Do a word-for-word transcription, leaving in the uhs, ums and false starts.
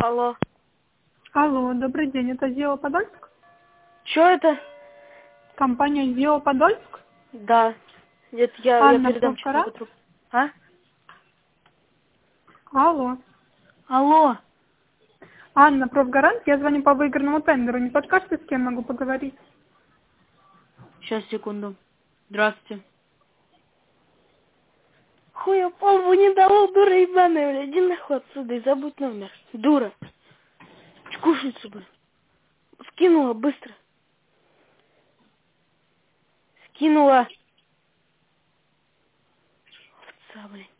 Алло. Алло, добрый день, это ЗИО Подольск? Что это? Компания ЗИО Подольск? Да. Это я, я Анна передам сейчас Профкарат? могу трубку. А? Алло. Алло. Анна Профгарант, я звоню по выигранному тендеру. Не подскажете, с кем могу поговорить? Сейчас, секунду. Здравствуйте. Хуя полбу не дало, дура ебаная, блядь. Иди нахуй отсюда и забудь номер. Дура. Скушницу бы. Скинула быстро. Скинула. Овца, блядь.